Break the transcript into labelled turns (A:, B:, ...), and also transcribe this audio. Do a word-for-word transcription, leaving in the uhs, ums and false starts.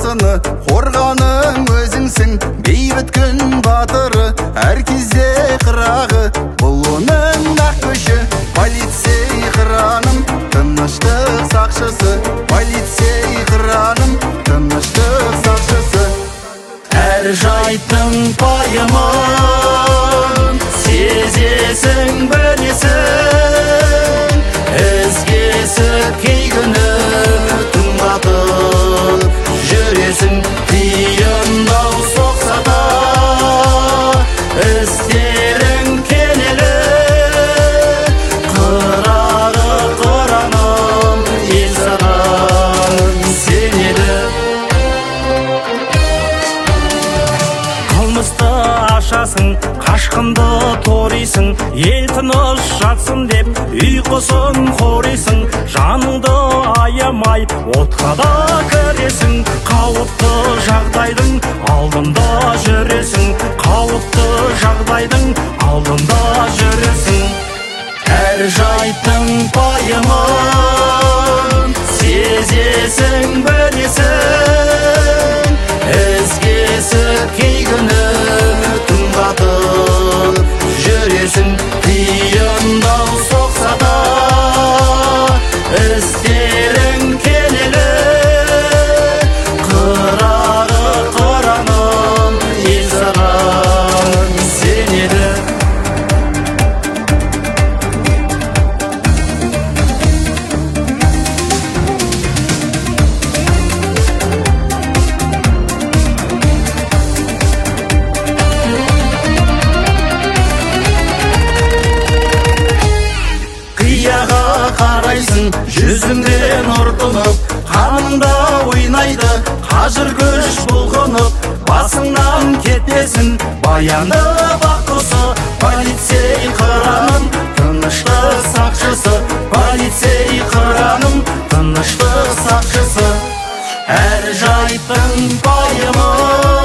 A: халқыны қорғаның өзіңсің, бейбіт күн батыры, әр кезде қырағы, бұл оның ақ көші. Полицей қыраным, тыныштық сақшысы, полицей қыраным, тыныштық сақшысы. Әр жайттың пайымын сезесің, білесің, ізгесіп кей күні түн батып жүресің. Тиындау соқса да істерің келелі, қырағы қыраным, ел саған сенеді. Қылмысты ашасың, қашқынды торисың, ел тыныш жатсын деп ұйқысын қорисың. Жаныңды аямай отқа да кіресің, қауіпті жағдайдың алдында жүресің, қауіпті жағдайдың алдында жүресің. Әр жайттың пайымын сезесің, білесің, ізгесіп кей күні түн батып жүресің. Тиындау соқса да істерің келелі, қырағы қыраным, ел саған сенеді. Қияға қарайсың, жүзіңден нұр тұнып, қаныңда ойнайды қажыр күш бұлғынып. Басыңнан кетесің баянды бақұсы, полицей қыраным, тыныштық сақшысы, полицей қыраным, тыныштық сақшысы. Әр жайттың пайымы